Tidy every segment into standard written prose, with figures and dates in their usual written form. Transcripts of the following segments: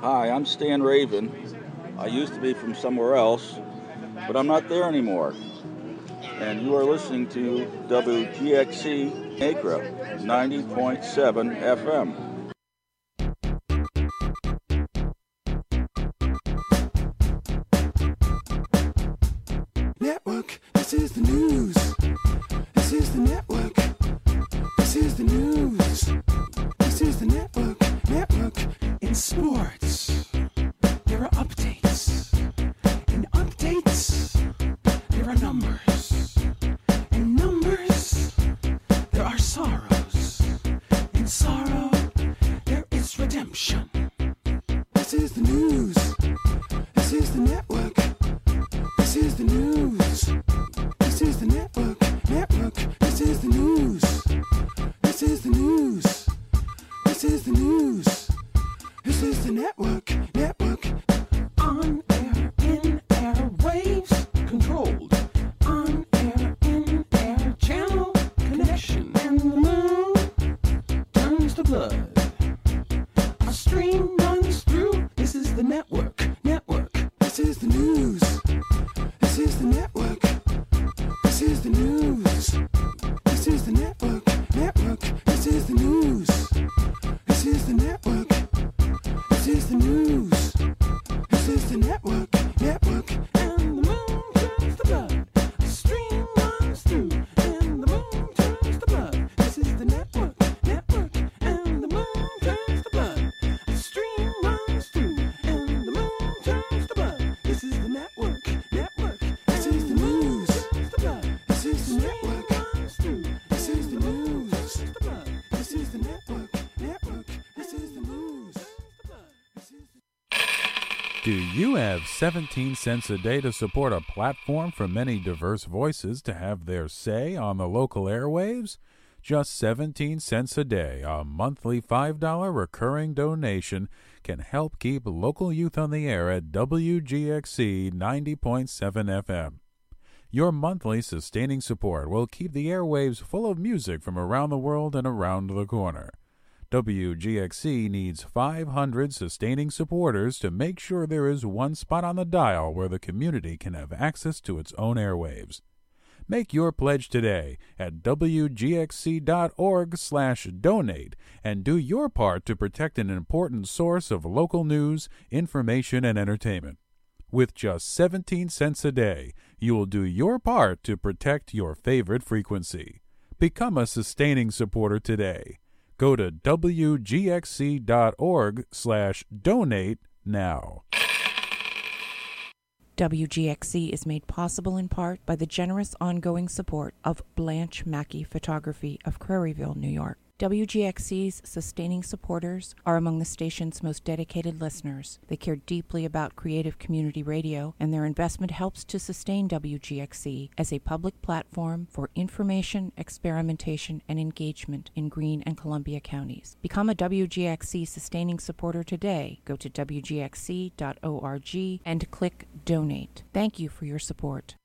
Hi, I'm Stan Raven. I used to be from somewhere else, but I'm not there anymore. And you are listening to WGXC Acre 90.7 FM. Network, this is the news. This is the network. This is the news. This is the network. Network in sports. There are updates. In updates, there are numbers. In numbers, there are sorrows. In sorrow, there is redemption. This is the news. This is the network. This is the news. This is the network. Network. This is the news. This is the news. This is the news. This is the network. Network. On air, in air, waves controlled. On air, in air, channel connection. And the moon turns to blood. A stream runs through. This is the network. Network. This is the news. This is the network. This is the news. This is the network. Network. This is the news. This is the network. This is the news. This is the network. Network. And the moon turns to blood. A stream runs through. And the moon turns to blood. This is the network. Network. And the moon turns to blood. A stream runs through. And the moon turns to blood. This is the network. Network. This is the news. This is the network. This is the news. This is the network. Network. This is the news. Do you have 17 cents a day to support a platform for many diverse voices to have their say on the local airwaves? Just 17 cents a day, a monthly $5 recurring donation can help keep local youth on the air at WGXC 90.7 FM. Your monthly sustaining support will keep the airwaves full of music from around the world and around the corner. WGXC needs 500 sustaining supporters to make sure there is one spot on the dial where the community can have access to its own airwaves. Make your pledge today at wgxc.org/donate and do your part to protect an important source of local news, information, and entertainment. With just 17 cents a day, you will do your part to protect your favorite frequency. Become a sustaining supporter today. Go to wgxc.org/donate now. WGXC is made possible in part by the generous ongoing support of Blanche Mackey Photography of Craryville, New York. WGXC's sustaining supporters are among the station's most dedicated listeners. They care deeply about creative community radio, and their investment helps to sustain WGXC as a public platform for information, experimentation, and engagement in Greene and Columbia counties. Become a WGXC sustaining supporter today. Go to wgxc.org and click Donate. Thank you for your support.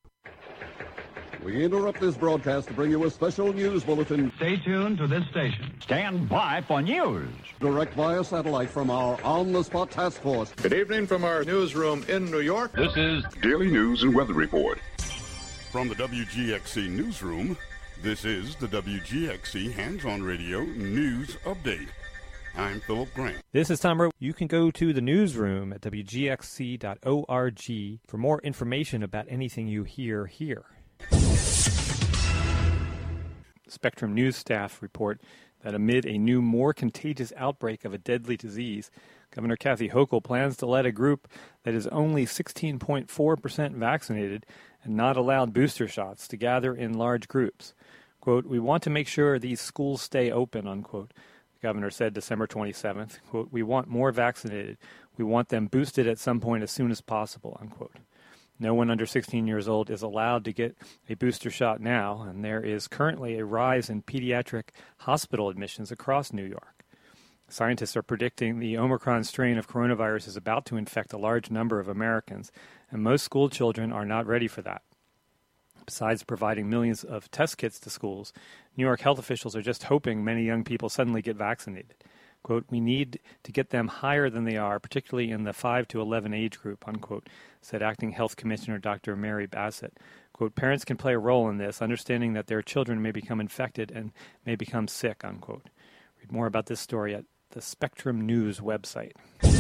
We interrupt this broadcast to bring you a special news bulletin. Stay tuned to this station. Stand by for news. Direct via satellite from our on-the-spot task force. Good evening from our newsroom in New York. This is Daily News and Weather Report. From the WGXC Newsroom, this is the WGXC Hands-On Radio News Update. I'm Philip Grant. This is Tom Rowe. You can go to the newsroom at WGXC.org for more information about anything you hear here. Spectrum News staff report that amid a new, more contagious outbreak of a deadly disease, Governor Kathy Hochul plans to let a group that is only 16.4% vaccinated and not allowed booster shots to gather in large groups. Quote, "We want to make sure these schools stay open," unquote. The governor said December 27th, quote, "We want more vaccinated. We want them boosted at some point as soon as possible," unquote. No one under 16 years old is allowed to get a booster shot now, and there is currently a rise in pediatric hospital admissions across New York. Scientists are predicting the Omicron strain of coronavirus is about to infect a large number of Americans, and most school children are not ready for that. Besides providing millions of test kits to schools, New York health officials are just hoping many young people suddenly get vaccinated. Quote, we need to get them higher than they are, particularly in the 5 to 11 age group, unquote, said Acting Health Commissioner Dr. Mary Bassett. Quote, parents can play a role in this, understanding that their children may become infected and may become sick, unquote. Read more about this story at the Spectrum News website.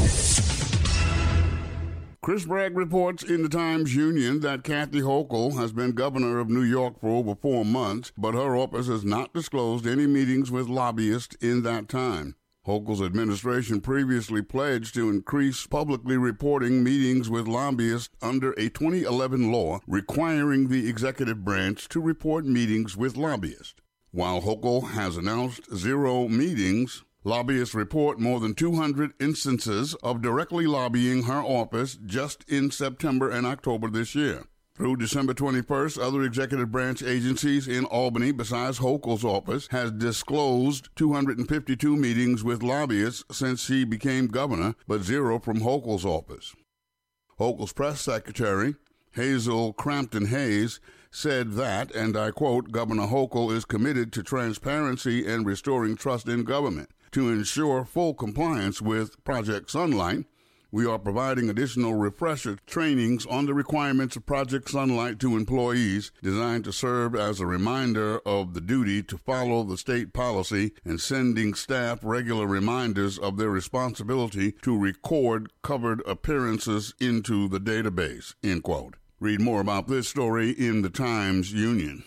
Chris Bragg reports in the Times-Union that Kathy Hochul has been governor of New York for over 4 months, but her office has not disclosed any meetings with lobbyists in that time. Hochul's administration previously pledged to increase publicly reporting meetings with lobbyists under a 2011 law requiring the executive branch to report meetings with lobbyists. While Hochul has announced 0 meetings, lobbyists report more than 200 instances of directly lobbying her office just in September and October this year. Through December 21st, other executive branch agencies in Albany, besides Hochul's office, has disclosed 252 meetings with lobbyists since she became governor, but 0 from Hochul's office. Hochul's press secretary, Hazel Crampton Hayes, said that, and I quote, Governor Hochul is committed to transparency and restoring trust in government. To ensure full compliance with Project Sunlight, we are providing additional refresher trainings on the requirements of Project Sunlight to employees, designed to serve as a reminder of the duty to follow the state policy and sending staff regular reminders of their responsibility to record covered appearances into the database, end quote. Read more about this story in the Times-Union.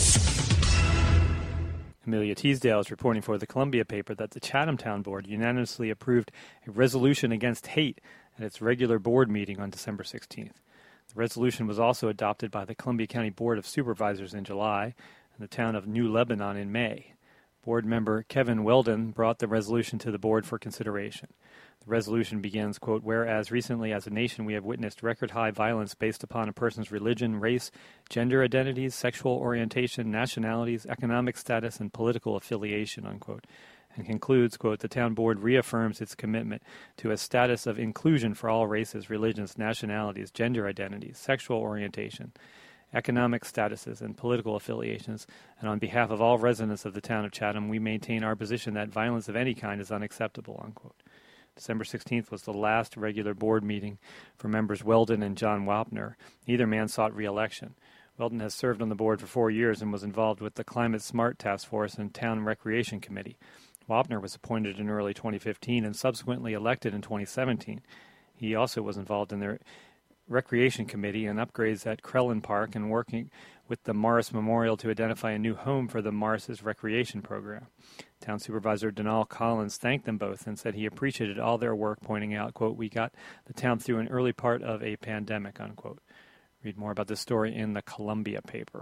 Amelia Teasdale is reporting for the Columbia paper that the Chatham Town Board unanimously approved a resolution against hate at its regular board meeting on December 16th. The resolution was also adopted by the Columbia County Board of Supervisors in July and the town of New Lebanon in May. Board member Kevin Weldon brought the resolution to the board for consideration. The resolution begins, quote, whereas recently as a nation we have witnessed record-high violence based upon a person's religion, race, gender identities, sexual orientation, nationalities, economic status, and political affiliation, unquote, and concludes, quote, the town board reaffirms its commitment to a status of inclusion for all races, religions, nationalities, gender identities, sexual orientation, economic statuses, and political affiliations, and on behalf of all residents of the town of Chatham, we maintain our position that violence of any kind is unacceptable, unquote. December 16th was the last regular board meeting for members Weldon and John Wapner. Neither man sought re-election. Weldon has served on the board for 4 years and was involved with the Climate Smart Task Force and Town Recreation Committee. Wapner was appointed in early 2015 and subsequently elected in 2017. He also was involved in the Recreation Committee and upgrades at Krellin Park and working with the Morris Memorial to identify a new home for the Morris's recreation program. Town Supervisor Donal Collins thanked them both and said he appreciated all their work, pointing out, quote, we got the town through an early part of a pandemic, unquote. Read more about this story in the Columbia paper.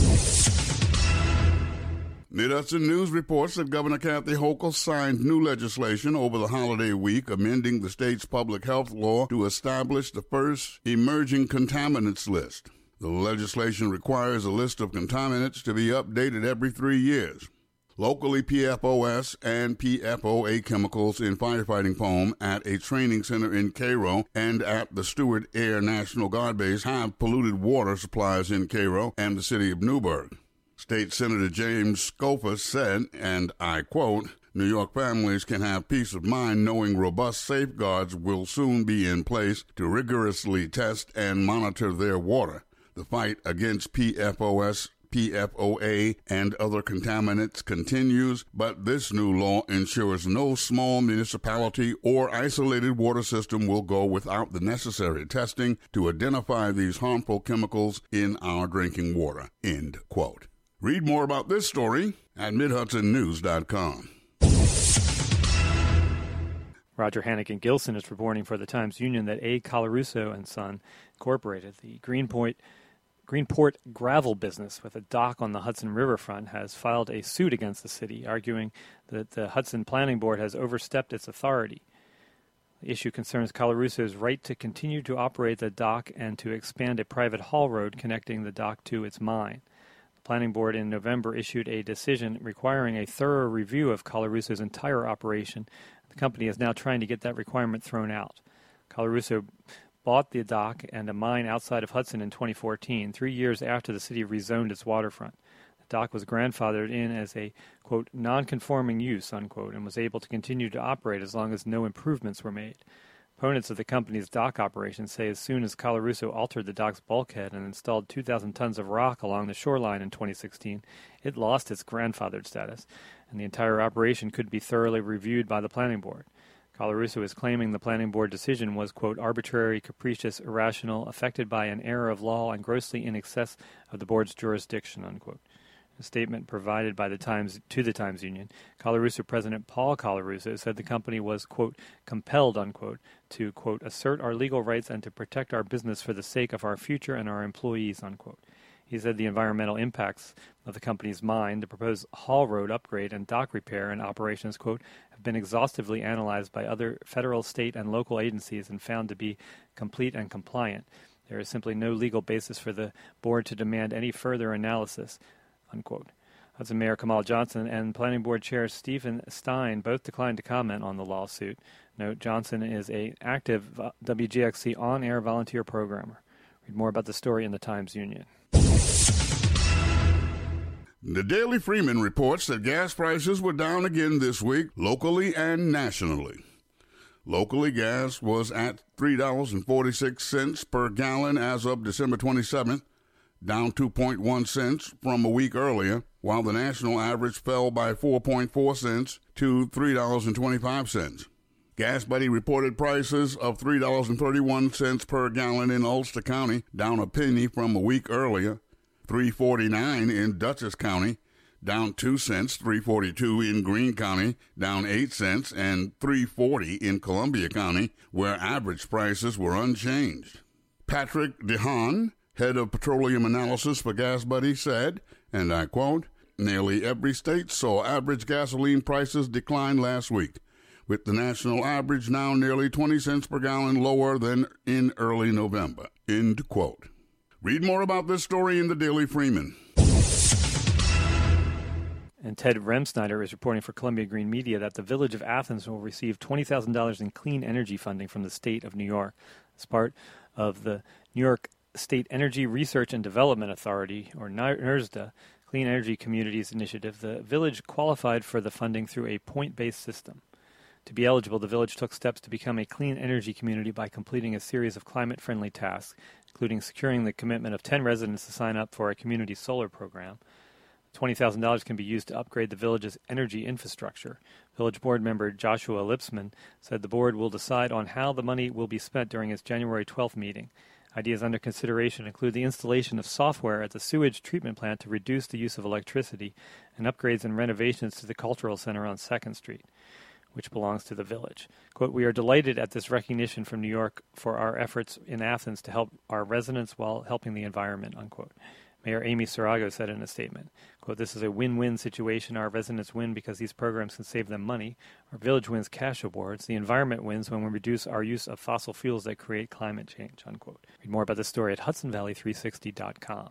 Mid-Hudson News reports that Governor Kathy Hochul signed new legislation over the holiday week amending the state's public health law to establish the first emerging contaminants list. The legislation requires a list of contaminants to be updated every 3 years. Locally, PFOS and PFOA chemicals in firefighting foam at a training center in Cairo and at the Stewart Air National Guard Base have polluted water supplies in Cairo and the city of Newburgh. State Senator James Skoufis said, and I quote, New York families can have peace of mind knowing robust safeguards will soon be in place to rigorously test and monitor their water. The fight against PFOS, PFOA, and other contaminants continues, but this new law ensures no small municipality or isolated water system will go without the necessary testing to identify these harmful chemicals in our drinking water. End quote. Read more about this story at MidHudsonNews.com. Roger Hannigan Gilson is reporting for the Times-Union that A. Colarusso and Son Incorporated, the Greenport gravel business with a dock on the Hudson riverfront, has filed a suit against the city, arguing that the Hudson Planning Board has overstepped its authority. The issue concerns Colarusso's right to continue to operate the dock and to expand a private haul road connecting the dock to its mine. The Planning Board in November issued a decision requiring a thorough review of Colarusso's entire operation. The company is now trying to get that requirement thrown out. Colarusso bought the dock and a mine outside of Hudson in 2014, 3 years after the city rezoned its waterfront. The dock was grandfathered in as a, quote, non-conforming use, unquote, and was able to continue to operate as long as no improvements were made. Opponents of the company's dock operation say as soon as Colarusso altered the dock's bulkhead and installed 2,000 tons of rock along the shoreline in 2016, it lost its grandfathered status, and the entire operation could be thoroughly reviewed by the planning board. Colarusso is claiming the planning board decision was, quote, arbitrary, capricious, irrational, affected by an error of law, and grossly in excess of the board's jurisdiction, unquote. A statement provided by the Times to the Times Union, Colarusso President Paul Colarusso said the company was, quote, compelled, unquote, to, quote, assert our legal rights and to protect our business for the sake of our future and our employees, unquote. He said the environmental impacts of the company's mine, the proposed haul road upgrade, and dock repair and operations, quote, have been exhaustively analyzed by other federal, state, and local agencies and found to be complete and compliant. There is simply no legal basis for the board to demand any further analysis, unquote. Hudson Mayor Kamal Johnson and Planning Board Chair Stephen Stein both declined to comment on the lawsuit. Note, Johnson is an active WGXC on-air volunteer programmer. Read more about the story in the Times Union. The Daily Freeman reports that gas prices were down again this week, locally and nationally. Locally, gas was at $3.46 per gallon as of December 27th, down 2.1 cents from a week earlier, while the national average fell by 4.4 cents to $3.25. Gas Buddy reported prices of $3.31 per gallon in Ulster County, down a penny from a week earlier, $3.49 in Dutchess County, down 2 cents, $3.42 in Greene County, down 8 cents, and $3.40 in Columbia County, where average prices were unchanged. Patrick DeHaan, head of petroleum analysis for Gas Buddy, said, and I quote, nearly every state saw average gasoline prices decline last week, with the national average now nearly 20 cents per gallon lower than in early November, end quote. Read more about this story in the Daily Freeman. And Ted Remsnyder is reporting for Columbia Green Media that the Village of Athens will receive $20,000 in clean energy funding from the state of New York. As part of the New York State Energy Research and Development Authority, or NERSDA, Clean Energy Communities Initiative, the village qualified for the funding through a point-based system. To be eligible, the village took steps to become a clean energy community by completing a series of climate-friendly tasks, including securing the commitment of 10 residents to sign up for a community solar program. $20,000 can be used to upgrade the village's energy infrastructure. Village board member Joshua Lipsman said the board will decide on how the money will be spent during its January 12th meeting. Ideas under consideration include the installation of software at the sewage treatment plant to reduce the use of electricity and upgrades and renovations to the cultural center on 2nd Street, which belongs to the village. Quote, we are delighted at this recognition from New York for our efforts in Athens to help our residents while helping the environment, unquote. Mayor Amy Sarago said in a statement, quote, this is a win-win situation. Our residents win because these programs can save them money. Our village wins cash awards. The environment wins when we reduce our use of fossil fuels that create climate change, unquote. Read more about this story at HudsonValley360.com.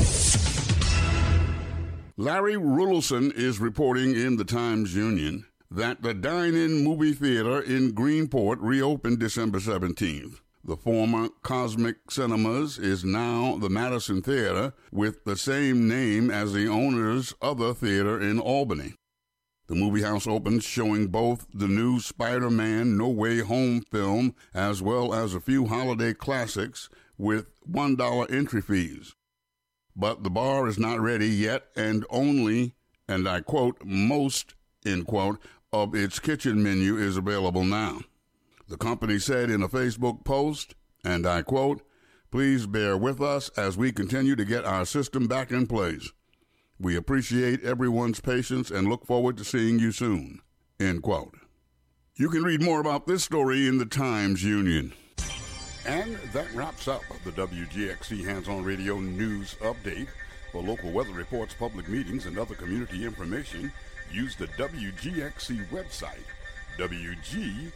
Larry Rulison is reporting in the Times Union that the Dine-In movie theater in Greenport reopened December 17th. The former Cosmic Cinemas is now the Madison Theater, with the same name as the owner's other theater in Albany. The movie house opens showing both the new Spider-Man No Way Home film as well as a few holiday classics with $1 entry fees. But the bar is not ready yet, and only, and I quote, most, end quote, of its kitchen menu is available now. The company said in a Facebook post, and I quote, please bear with us as we continue to get our system back in place. We appreciate everyone's patience and look forward to seeing you soon, end quote. You can read more about this story in the Times Union. And that wraps up the WGXC Hands-On Radio News Update. For local weather reports, public meetings, and other community information, use the WGXC website, WGXC.org.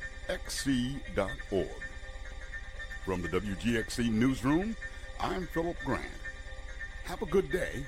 From the WGXC Newsroom, I'm Philip Grant. Have a good day.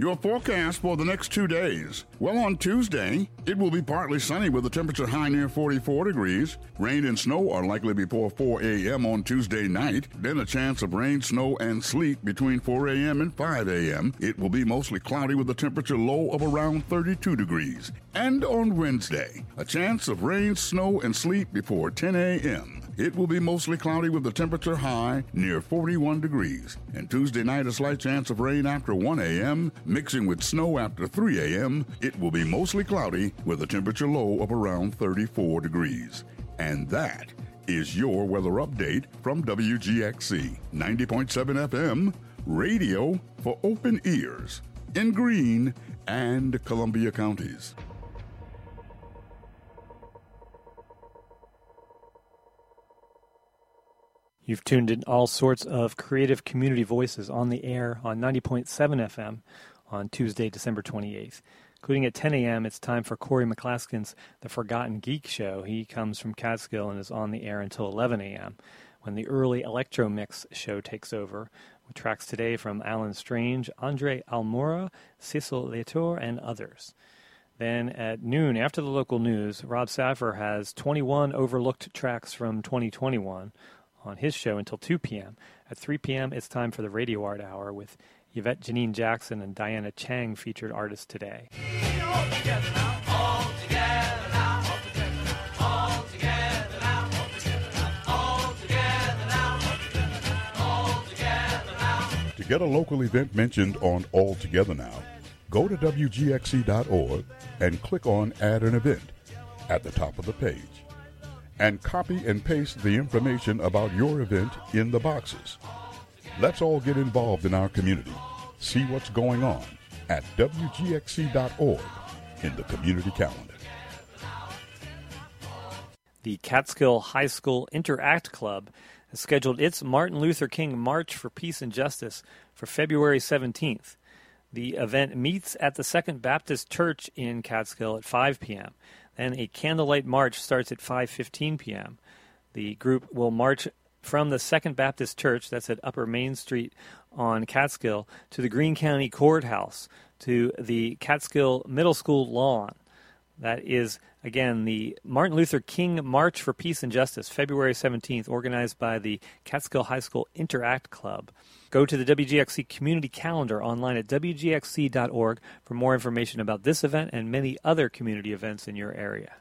Your forecast for the next 2 days. Well, on Tuesday, it will be partly sunny with a temperature high near 44 degrees. Rain and snow are likely before 4 a.m. on Tuesday night. Then a chance of rain, snow, and sleet between 4 a.m. and 5 a.m. It will be mostly cloudy with a temperature low of around 32 degrees. And on Wednesday, a chance of rain, snow, and sleet before 10 a.m. It will be mostly cloudy with a temperature high near 41 degrees. And Tuesday night, a slight chance of rain after 1 a.m., mixing with snow after 3 a.m. It will be mostly cloudy with a temperature low of around 34 degrees. And that is your weather update from WGXC 90.7 FM, radio for open ears in Greene and Columbia counties. You've tuned in all sorts of creative community voices on the air on 90.7 FM on Tuesday, December 28th. Including at 10 a.m., it's time for Corey McClaskin's The Forgotten Geek Show. He comes from Catskill and is on the air until 11 a.m. when the early Electro Mix show takes over, with tracks today from Alan Strange, Andre Almora, Cecil Latour, and others. Then at noon, after the local news, Rob Saffer has 21 overlooked tracks from 2021 on his show until 2 p.m. At 3 p.m., it's time for the Radio Art Hour with Yvette Janine Jackson and Diana Chang featured artists today. To get a local event mentioned on All Together Now, go to WGXC.org and click on Add an Event at the top of the page. And copy and paste the information about your event in the boxes. Let's all get involved in our community. See what's going on at WGXC.org in the community calendar. The Catskill High School Interact Club has scheduled its Martin Luther King March for Peace and Justice for February 17th. The event meets at the Second Baptist Church in Catskill at 5 p.m. Then a candlelight march starts at 5:15 p.m. The group will march from the Second Baptist Church, that's at Upper Main Street on Catskill, to the Greene County Courthouse, to the Catskill Middle School lawn. That is, again, the Martin Luther King March for Peace and Justice, February 17th, organized by the Catskill High School Interact Club. Go to the WGXC community calendar online at WGXC.org for more information about this event and many other community events in your area.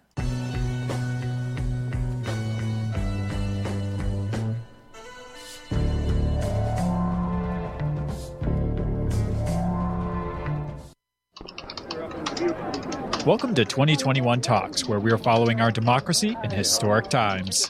Welcome to 2021 Talks, where we are following our democracy in historic times.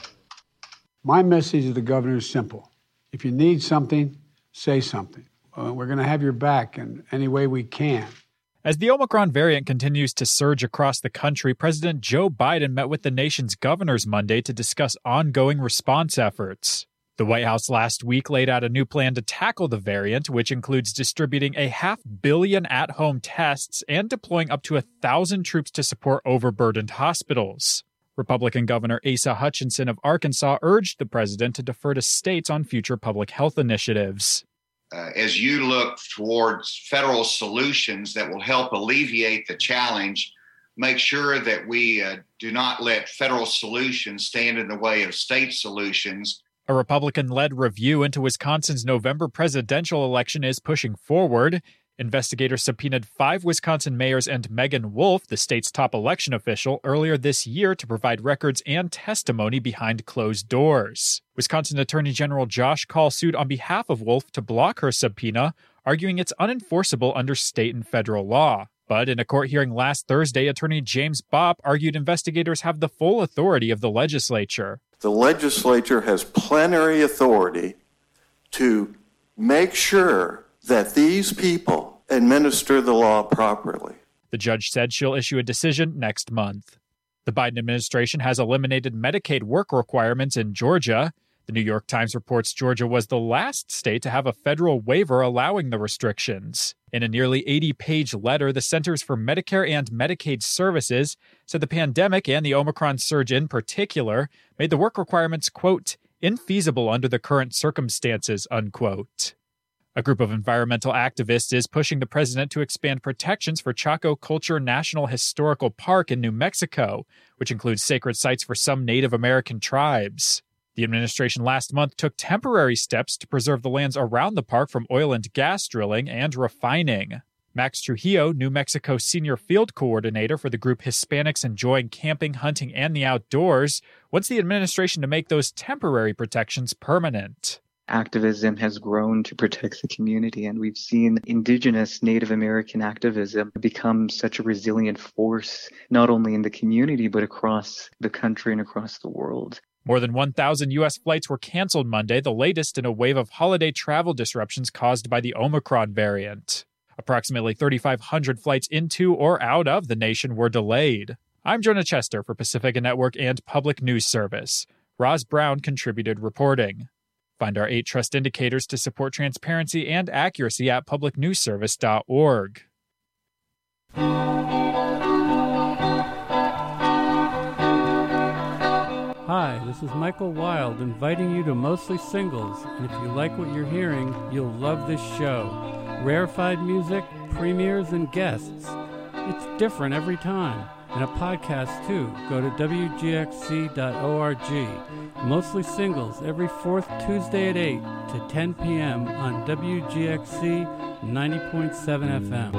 My message to the governor is simple. If you need something, say something. We're going to have your back in any way we can. As the Omicron variant continues to surge across the country, President Joe Biden met with the nation's governors Monday to discuss ongoing response efforts. The White House last week laid out a new plan to tackle the variant, which includes distributing 500 million at-home tests and deploying up to 1,000 troops to support overburdened hospitals. Republican Governor Asa Hutchinson of Arkansas urged the president to defer to states on future public health initiatives. As you look towards federal solutions that will help alleviate the challenge, make sure that we do not let federal solutions stand in the way of state solutions. A Republican-led review into Wisconsin's November presidential election is pushing forward. Investigators subpoenaed 5 Wisconsin mayors and Megan Wolf, the state's top election official, earlier this year to provide records and testimony behind closed doors. Wisconsin Attorney General Josh Kaul sued on behalf of Wolf to block her subpoena, arguing it's unenforceable under state and federal law. But in a court hearing last Thursday, Attorney James Bopp argued investigators have the full authority of the legislature. The legislature has plenary authority to make sure that these people administer the law properly. The judge said she'll issue a decision next month. The Biden administration has eliminated Medicaid work requirements in Georgia. The New York Times reports Georgia was the last state to have a federal waiver allowing the restrictions. In a nearly 80-page letter, the Centers for Medicare and Medicaid Services said the pandemic and the Omicron surge in particular made the work requirements, quote, infeasible under the current circumstances, unquote. A group of environmental activists is pushing the president to expand protections for Chaco Culture National Historical Park in New Mexico, which includes sacred sites for some Native American tribes. The administration last month took temporary steps to preserve the lands around the park from oil and gas drilling and refining. Max Trujillo, New Mexico senior field coordinator for the group Hispanics Enjoying Camping, Hunting, and the Outdoors, wants the administration to make those temporary protections permanent. Activism has grown to protect the community, and we've seen indigenous Native American activism become such a resilient force, not only in the community, but across the country and across the world. More than 1,000 U.S. flights were canceled Monday, the latest in a wave of holiday travel disruptions caused by the Omicron variant. Approximately 3,500 flights into or out of the nation were delayed. I'm Jonah Chester for Pacifica Network and Public News Service. Roz Brown contributed reporting. Find our 8 trust indicators to support transparency and accuracy at publicnewsservice.org. Hi, this is Michael Wild inviting you to Mostly Singles, and if you like what you're hearing, you'll love this show. Rarefied music, premieres, and guests. It's different every time. And a podcast, too. Go to WGXC.org. Mostly Singles, every 4th Tuesday at 8 to 10 p.m. on WGXC 90.7 FM.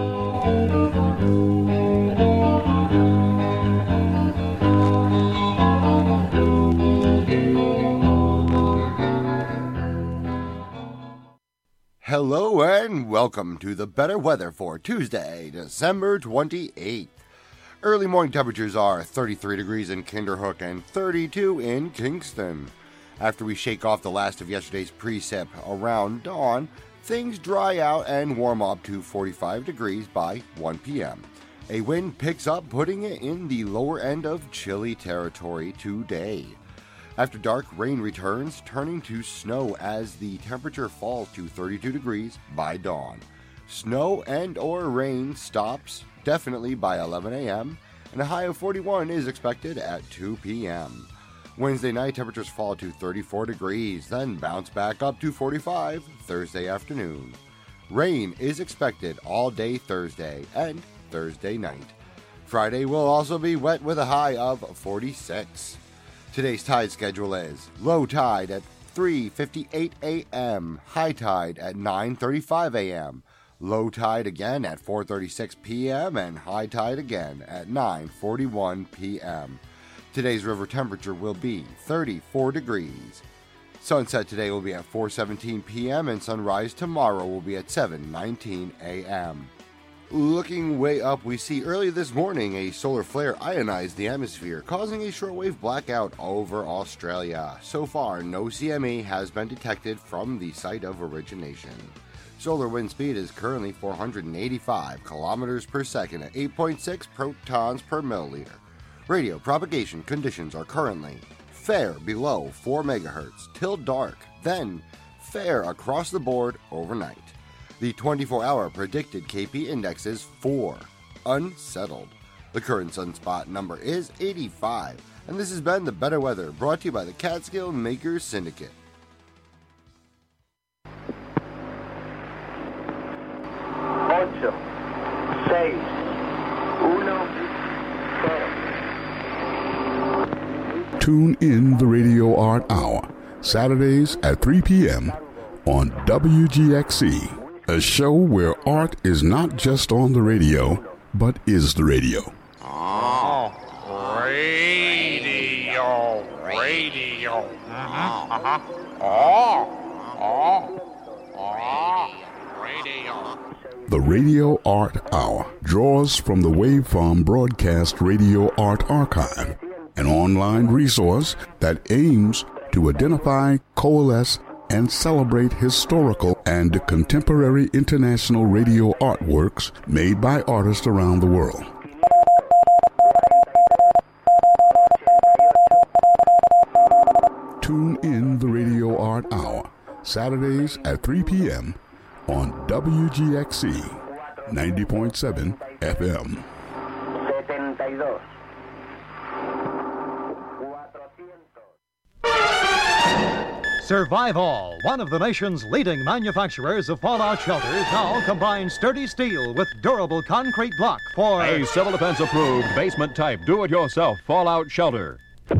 Hello and welcome to the better weather for Tuesday, December 28th. Early morning temperatures are 33 degrees in Kinderhook and 32 in Kingston. After we shake off the last of yesterday's precip around dawn, things dry out and warm up to 45 degrees by 1 p.m. A wind picks up, putting it in the lower end of chilly territory today. After dark, rain returns, turning to snow as the temperature falls to 32 degrees by dawn. Snow and or rain stops definitely by 11 a.m., and a high of 41 is expected at 2 p.m. Wednesday night, temperatures fall to 34 degrees, then bounce back up to 45 Thursday afternoon. Rain is expected all day Thursday and Thursday night. Friday will also be wet with a high of 46. Today's tide schedule is low tide at 3:58 a.m., high tide at 9:35 a.m., low tide again at 4:36 p.m., and high tide again at 9:41 p.m. Today's river temperature will be 34 degrees. Sunset today will be at 4:17 p.m., and sunrise tomorrow will be at 7:19 a.m. Looking way up, we see early this morning a solar flare ionized the atmosphere, causing a shortwave blackout over Australia. So far, no CME has been detected from the site of origination. Solar wind speed is currently 485 kilometers per second at 8.6 protons per milliliter. Radio propagation conditions are currently fair below 4 megahertz till dark, then fair across the board overnight. The 24-hour predicted KP index is 4, unsettled. The current sunspot number is 85, and this has been the Better Weather, brought to you by the Catskill Makers Syndicate. 8, 6, 1, 0. Tune in the Radio Art Hour, Saturdays at 3 p.m. on WGXC. A show where art is not just on the radio, but is the radio. Oh, radio. Radio. The Radio Art Hour draws from the Waveform Broadcast Radio Art Archive, an online resource that aims to identify, coalesce, and celebrate historical and contemporary international radio artworks made by artists around the world. Tune in the Radio Art Hour, Saturdays at 3 p.m. on WGXC 90.7 FM. 72. Survival, one of the nation's leading manufacturers of fallout shelters, now combines sturdy steel with durable concrete block for a Civil Defense approved basement type do-it-yourself fallout shelter.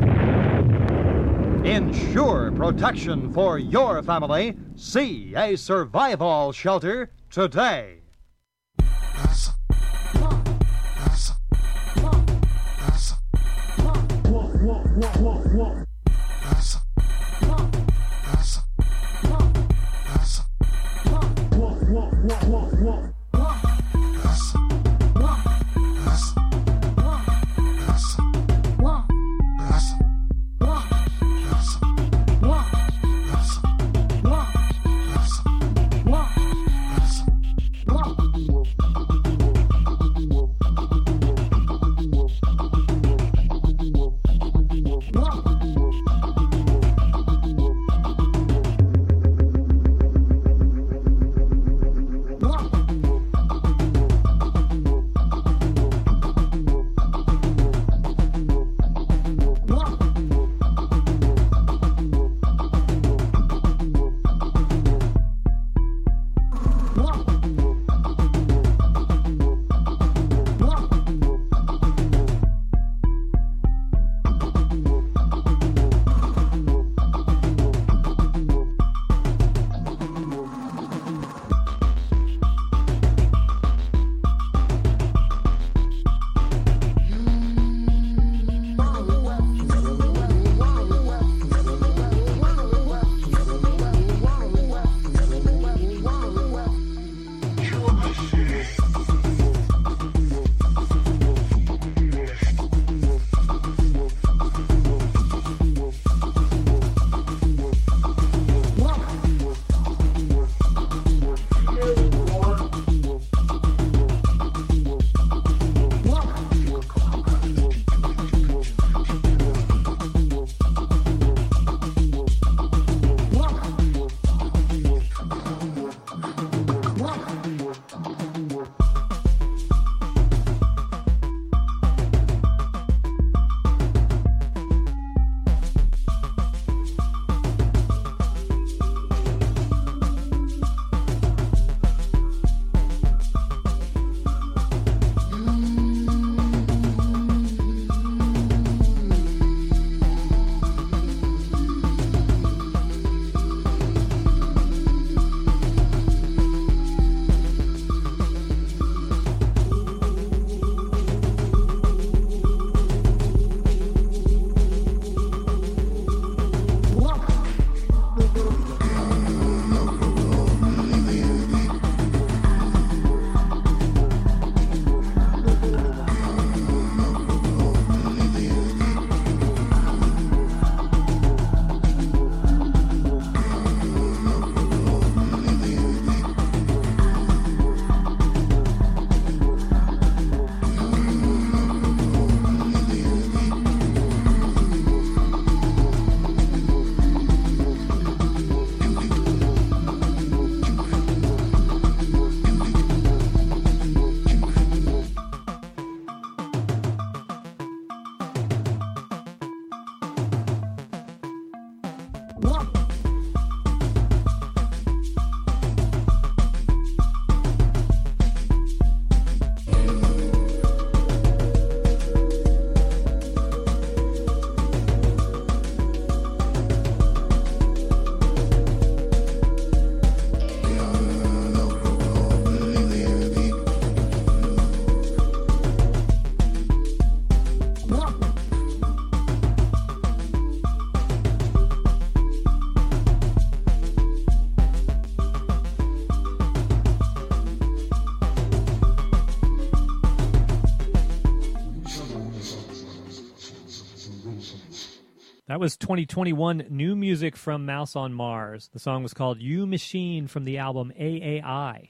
Ensure protection for your family. See a Survival shelter today. That was 2021 new music from Mouse on Mars. The song was called You Machine from the album AAI.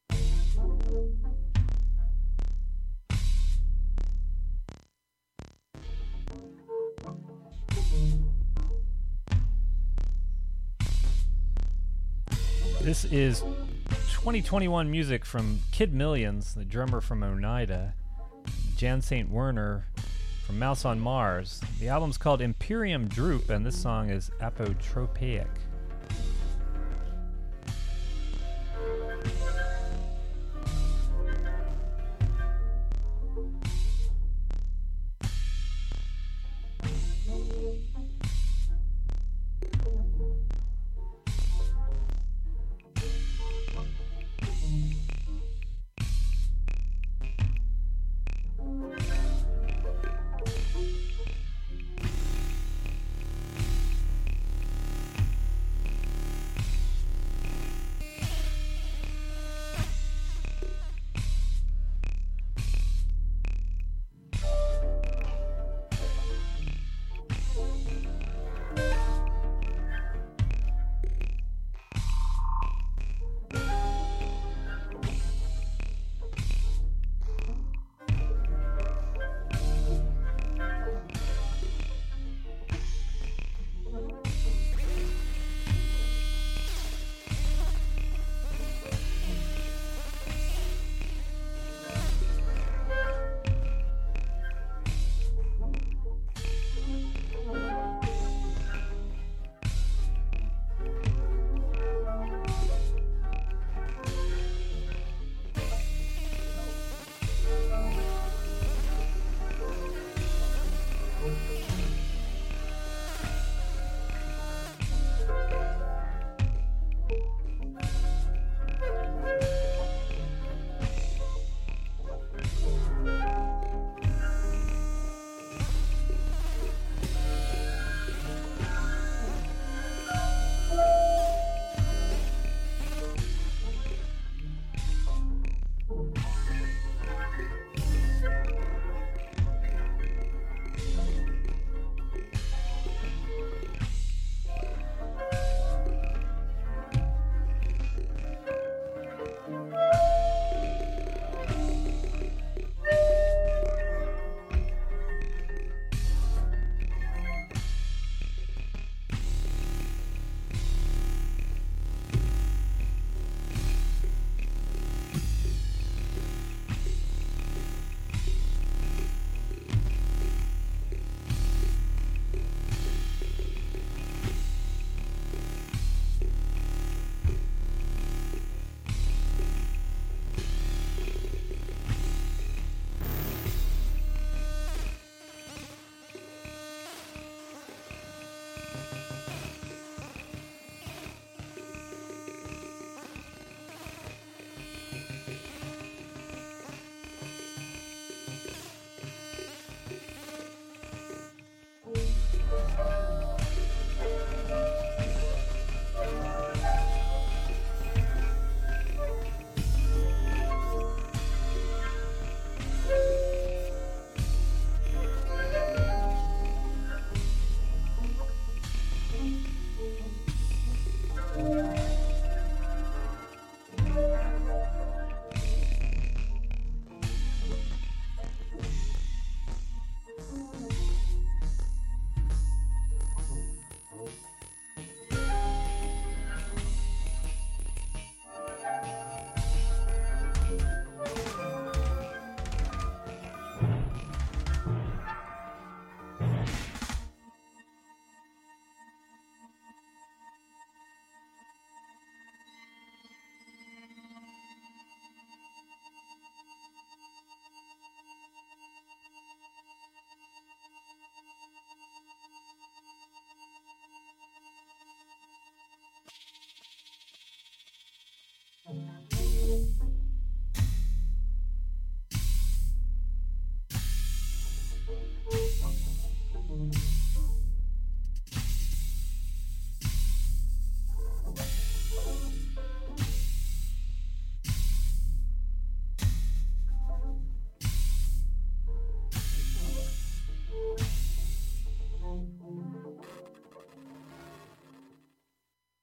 This is 2021 music from Kid Millions, the drummer from Oneida, Jan St. Werner from Mouse on Mars. The album's called Imperium Droop, and this song is Apotropaic.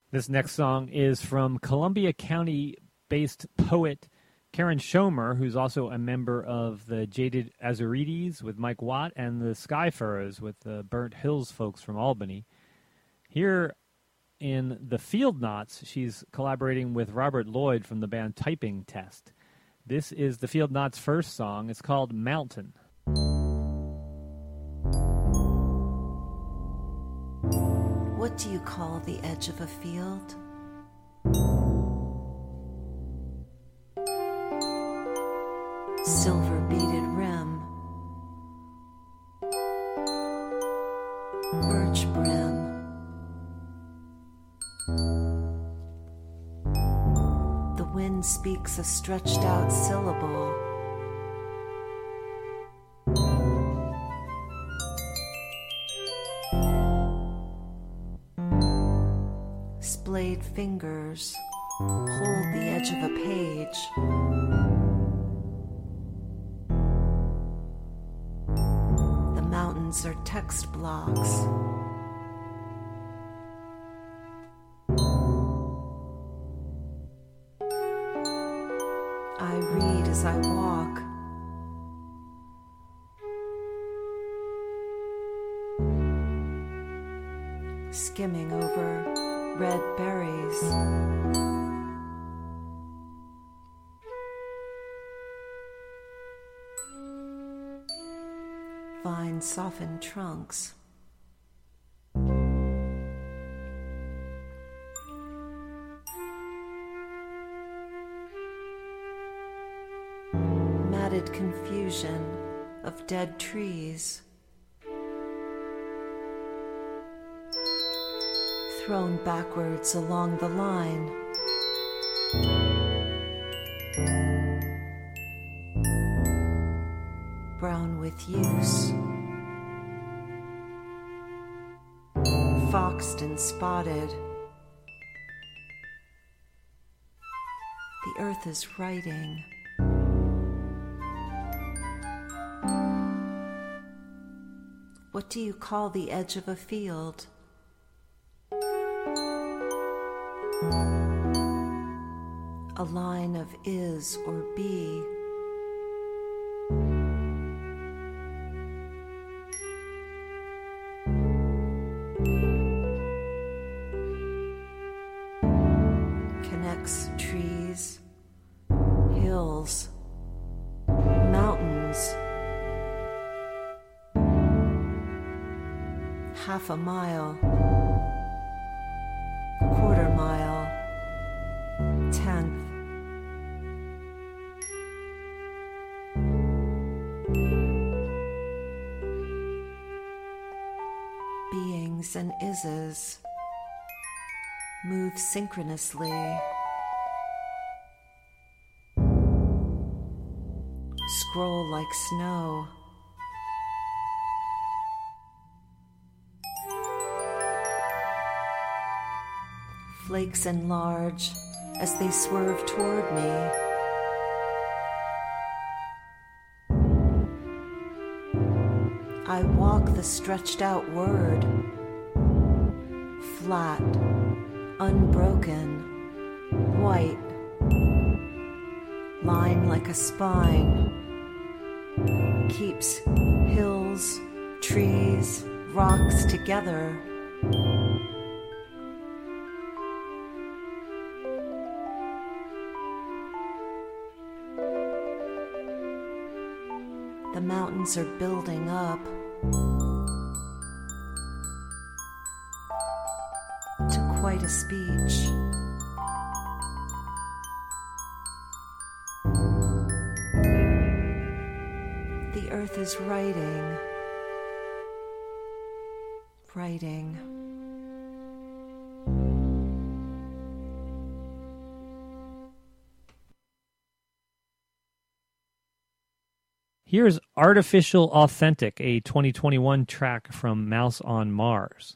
This next song is from Columbia County-based poet Karen Schomer, who's also a member of the Jaded Azurides with Mike Watt and the Skyfurrows with the Burnt Hills folks from Albany. Here in the Field Knots, she's collaborating with Robert Lloyd from the band Typing Test. This is the Field Knots' first song. It's called Mountain. What do you call the edge of a field? Silver beaded rim, birch brim. The wind speaks a stretched out syllable. Splayed fingers hold the edge of a page. The mountains are text blocks. I read as I walk. Skimming over red berries. Vine softened trunks. Matted confusion of dead trees. Thrown backwards along the line. Brown with use. Foxed and spotted. The earth is writing. What do you call the edge of a field? A line of is or be. Connects trees, hills, mountains. Half a mile, quarter mile, tenth. Beings and ises move synchronously. Scroll like snow. Flakes enlarge as they swerve toward me. I walk the stretched out word, flat, unbroken, white, line like a spine, keeps hills, trees, rocks together. The mountains are building up to quite a speech. The earth is writing, writing. Here's Artificial Authentic, a 2021 track from Mouse on Mars.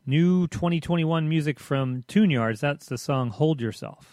New 2021 music from Tune Yards. That's the song Hold Yourself.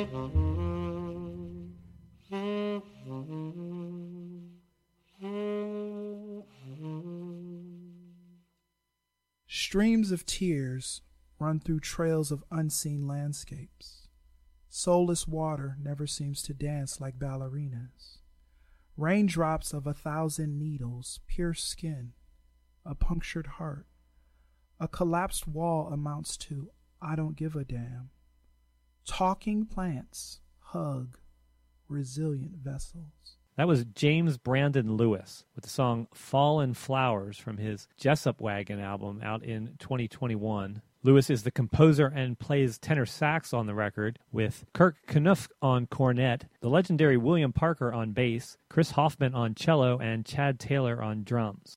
Streams of tears run through trails of unseen landscapes. Soulless water never seems to dance like ballerinas. Raindrops of 1,000 needles pierce skin, a punctured heart. A collapsed wall amounts to I don't give a damn. Talking plants hug resilient vessels. That was James Brandon Lewis with the song Fallen Flowers from his Jessup Wagon album out in 2021. Lewis is the composer and plays tenor sax on the record, with Kirk Knuth on cornet, the legendary William Parker on bass, Chris Hoffman on cello, and Chad Taylor on drums.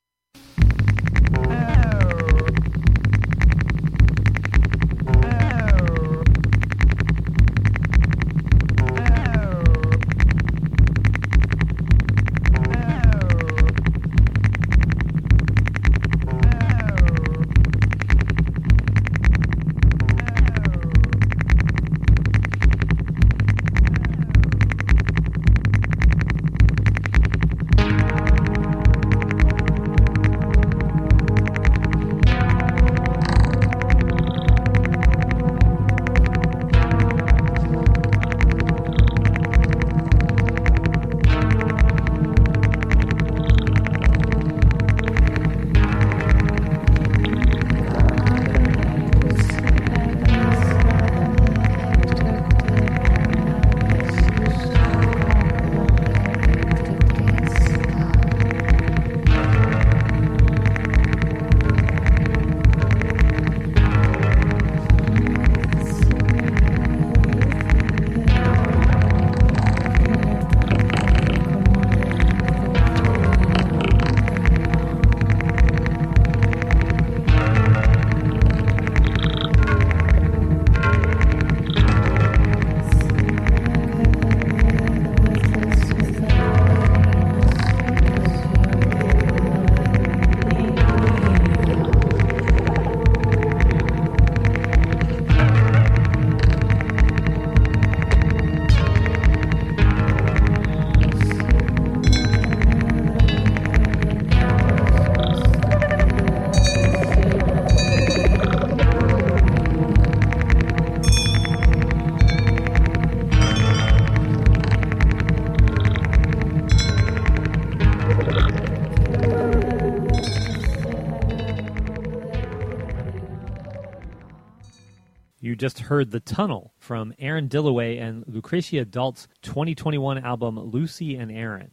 You just heard The Tunnel from Aaron Dillaway and Lucretia Dalt's 2021 album Lucy and Aaron.